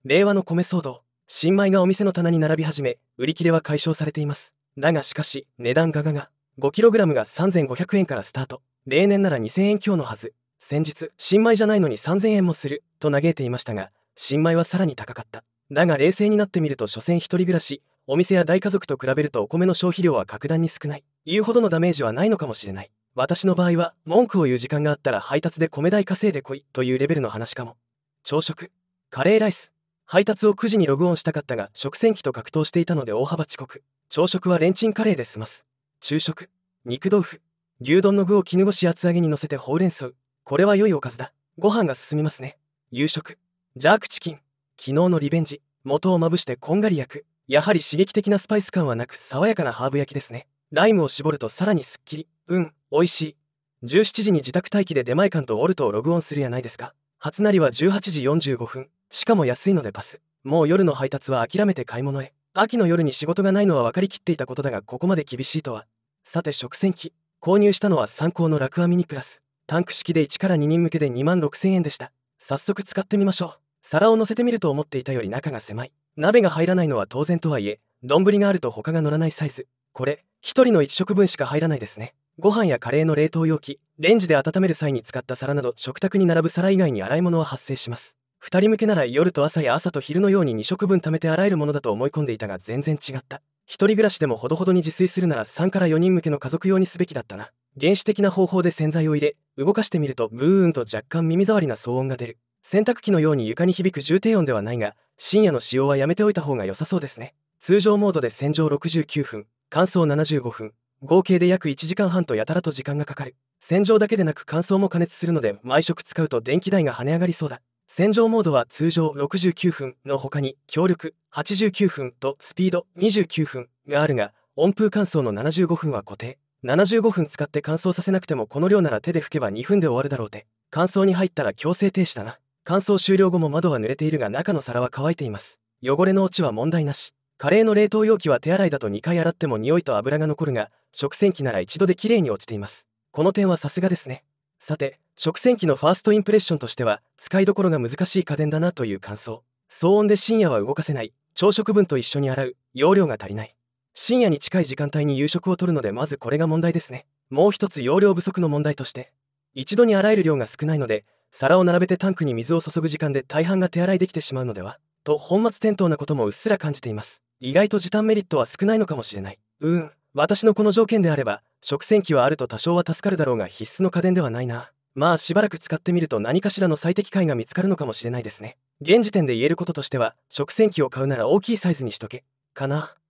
令和の米騒動。新米がお店の棚に並び始め、売り切れは解消されています。だがしかし、値段ガガが 5kg が3500円からスタート。例年なら2000円強のはず。先日、新米じゃないのに3000円もすると嘆いていましたが、新米はさらに高かった。だが冷静になってみると、所詮一人暮らし、お店や大家族と比べるとお米の消費量は格段に少ない。言うほどのダメージはないのかもしれない。私の場合は、文句を言う時間があったら配達で米代稼いでこいというレベルの話かも。朝食、カレーライス。配達を9時にログオンしたかったが、食洗機と格闘していたので大幅遅刻。朝食はレンチンカレーで済ます。昼食、肉豆腐。牛丼の具を絹ごし厚揚げに乗せてほうれん草。これは良いおかずだ。ご飯が進みますね。夕食、ジャークチキン。昨日のリベンジ。元をまぶしてこんがり焼く。やはり刺激的なスパイス感はなく、爽やかなハーブ焼きですね。ライムを絞るとさらにすっきり。美味しい。17時に自宅待機で出前館とオルトをログオンするやないですか。初なりは18時45分。しかも安いのでパス。もう夜の配達は諦めて買い物へ。秋の夜に仕事がないのは分かりきっていたことだが、ここまで厳しいとは。さて食洗機。購入したのは参考のラクアミニプラス。タンク式で1から2人向けで26,000円でした。早速使ってみましょう。皿を乗せてみると思っていたより中が狭い。鍋が入らないのは当然とはいえ、丼があると他が乗らないサイズ。これ、一人の1食分しか入らないですね。ご飯やカレーの冷凍容器、レンジで温める際に使った皿など食卓に並ぶ皿以外に洗い物は発生します。2人向けなら夜と朝や朝と昼のように2食分貯めて洗えるものだと思い込んでいたが、全然違った。一人暮らしでもほどほどに自炊するなら3から4人向けの家族用にすべきだったな。原始的な方法で洗剤を入れ、動かしてみるとブーンと若干耳障りな騒音が出る。洗濯機のように床に響く重低音ではないが、深夜の使用はやめておいた方が良さそうですね。通常モードで洗浄69分、乾燥75分、合計で約1時間半とやたらと時間がかかる。洗浄だけでなく乾燥も加熱するので、毎食使うと電気代が跳ね上がりそうだ。洗浄モードは通常69分の他に強力89分とスピード29分があるが、温風乾燥の75分は固定。75分使って乾燥させなくてもこの量なら手で拭けば2分で終わるだろうて。乾燥に入ったら強制停止だな。乾燥終了後も窓は濡れているが中の皿は乾いています。汚れの落ちは問題なし。カレーの冷凍容器は手洗いだと2回洗っても匂いと油が残るが、食洗機なら一度できれいに落ちています。この点はさすがですね。さて、食洗機のファーストインプレッションとしては、使いどころが難しい家電だなという感想。騒音で深夜は動かせない。朝食分と一緒に洗う。容量が足りない。深夜に近い時間帯に夕食をとるので、まずこれが問題ですね。もう一つ容量不足の問題として、一度に洗える量が少ないので、皿を並べてタンクに水を注ぐ時間で大半が手洗いできてしまうのではと本末転倒なこともうっすら感じています。意外と時短メリットは少ないのかもしれない。私のこの条件であれば食洗機はあると多少は助かるだろうが、必須の家電ではないな。まあしばらく使ってみると何かしらの最適解が見つかるのかもしれないですね。現時点で言えることとしては、食洗機を買うなら大きいサイズにしとけかな。